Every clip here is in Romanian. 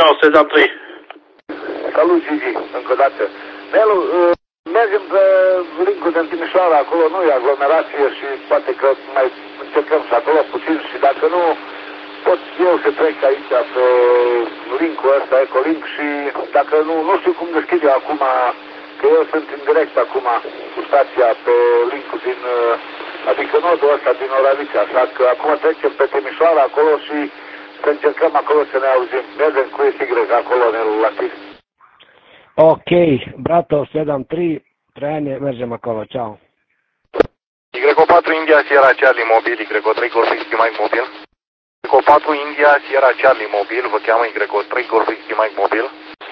Ciao, Sezam 3. Salut, Gigi, încă o dată. Nelu, mergem pe linkul din Timișoara, acolo nu e aglomerație și poate că mai încercăm și acolo puțin și dacă nu, pot eu să trec aici pe linkul ăsta, Ecolink, și dacă nu știu cum deschid eu acum, că eu sunt în direct acum cu stația pe linkul din, adică nodul ăsta din Oravița, așa că acum trecem pe Timișoara acolo și să încercăm acolo să ne auzim. Mergem cu SY acolo, Nelu, la tine. Ok, brato, 7-3, Traiane, mergem acolo, ciao. Y4 India Sierra Charlie mobil, Y3 Golf X Mike mobil. Y4 India Sierra Charlie mobil, vă cheamă Y3 Golf X Mike mobil.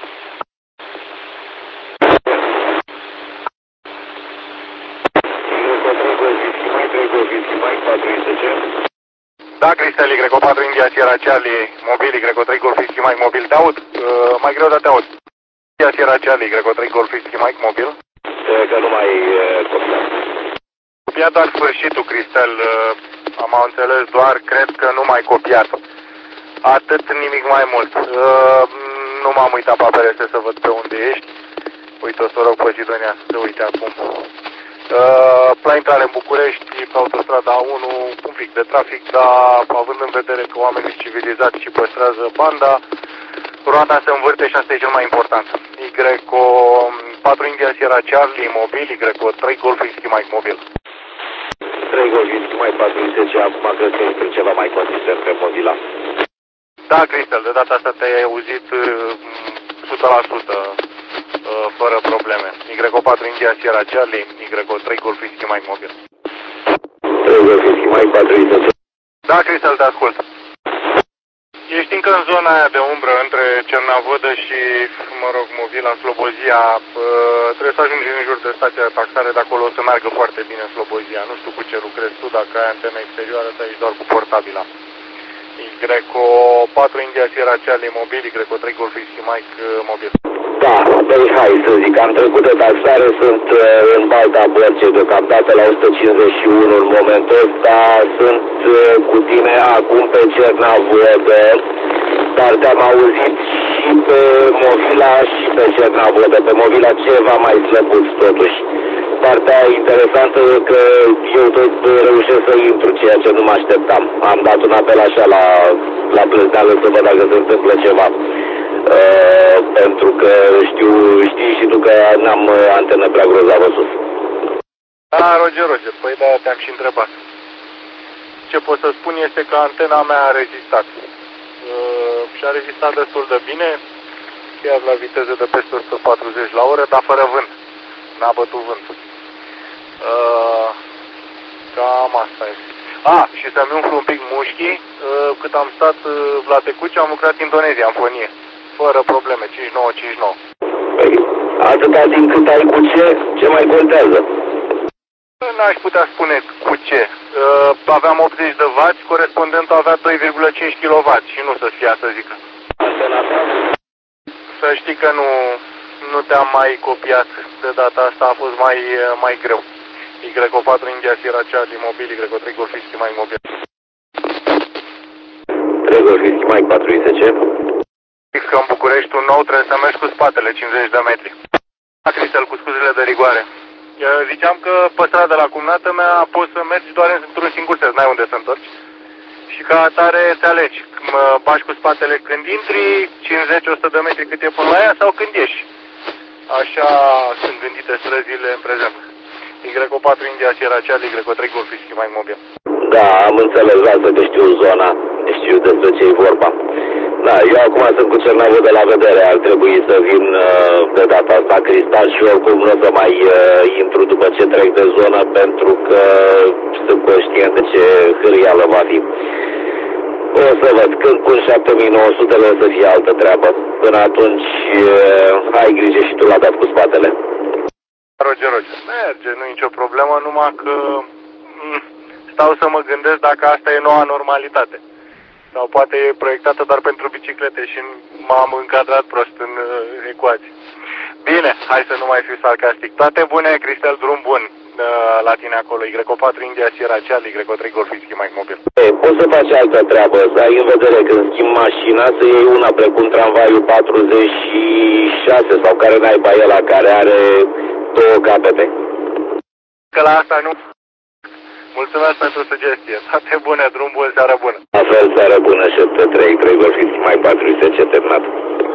Da, Cristel, Y4 India Sierra Charlie mobil, Y3 Golf X Mike mobil, te aud, mai greu, dar te aud. India Sierra Charlie, Y3 Golf X Mike mobil. Că nu mai copiat. Copiat doar sfârșitul, Cristel, am înțeles doar, cred că nu mai copiat. Atât, nimic mai mult. Nu m-am uitat pe APRS să văd pe unde ești. Uite, o să rog pe Sidonia să se uite acum. La intrare în București, pe autostrada 1, un pic de trafic, dar având în vedere că oamenii sunt civilizați și păstrează banda, roata se învârte și asta e cel mai important. Y4 India Sierra Charlie mobil, Y3 Golf X Mike mobil. 3 Golf X Mike 40, acum cred că este ceva mai consistent pe mobila. Da, Cristel, de data asta te-ai auzit 100%, fără probleme. Y4 India Sierra Charlie, Y3 Golf X Mike mobil. 3 Golf X Mike 40. Da, Cristel, te ascult. Ești încă în zona aia de umbră între Cernavodă și, mă rog, Movila, Slobozia. Trebuie să ajungi în jur de stația de taxare, de acolo o să meargă foarte bine Slobozia. Nu știu cu ce lucrezi tu, dacă ai antenă exterioară, să ești doar cu portabila. Y4 India Sierra Charlie mobil, Y3 Golf X Mike mobil. Da, deci hai să zic, am trecut de taxare, sunt în Balta Bărcei deocamdată la 151 în momentul ăsta, sunt cu tine acum pe Cernavodă, dar te-am auzit și pe Movila și pe Cernavodă, pe Movila ceva mai slăbuț totuși. Partea interesantă că eu tot reușesc să intru, ceea ce nu mă așteptam. Am dat un apel așa la plăzneală să văd dacă se întâmplă ceva. Pentru că știi și tu că n-am antenă prea grozavă sus. Da, Roger, păi de-aia te-am și întrebat. Ce pot să spun este că antena mea a rezistat. Și a rezistat destul de bine, chiar la viteză de peste 140 la oră, dar fără vânt. N-a bătut vântul. Cam asta e. Și să-mi umflu un pic mușchii, cât am stat la Tecuci, am lucrat Indonezia, în fonie. Fără probleme, 5959. Păi, atâta timp cât ai cu ce mai contează? N-aș putea spune cu ce. Aveam 80 de W, corespondentul avea 2,5 kW și nu să fie, să zică. Antena ta? Să știi că nu te-am mai copiat de data asta, a fost mai greu. Y4 India Sierra Charlie mobil, Y3 Golf X Mike mobil. 3 Golf X Mike 40. Că în București un nou trebuie să mergi cu spatele 50 de metri. Cristel, cu scuzele de rigoare. Ziceam că pe stradă la cumnată mea poți să mergi doar într-un singur sens, n-ai unde să întorci. Și ca atare te alegi, mă bași cu spatele când intri, 50-100 de metri cât e până la ea, sau când ieși. Așa sunt gândite străzile în prezent. Y4 India Sierra Charlie, Y3 Golf X Mike mobil. Da, am înțeles, lasă că știu zona, știu despre ce e vorba. Da, eu acum sunt cu Cernavodă la vedere, ar trebui să vin pe data asta Cristal și oricum nu o să mai intru după ce trec de zonă pentru că sunt conștient de ce hârâială va fi. O să văd, când pun 7900 o să fie altă treabă. Până atunci ai grijă și tu la dat cu spatele. Roger, merge, nu e nicio problemă, numai că stau să mă gândesc dacă asta e noua normalitate. Sau poate e proiectată doar pentru biciclete și m-am încadrat prost în ecuație. Bine, hai să nu mai fiu sarcastic. Toate bune, Cristel, drum bun. la tine acolo, Y4 India Sierra Charlie, Y3 Golf Whisky Mike Mobil. Poți să faci altă treabă, să ai în vedere când schimbi mașina, să iei una precum tramvaiul 46 sau care naiba ăla care are două capete. Că la asta nu. Mulțumesc pentru sugestie. Toate bune, drum bun, seară bună. La fel, seară bună, 7-3, Golf Whisky Mike 4 terminat.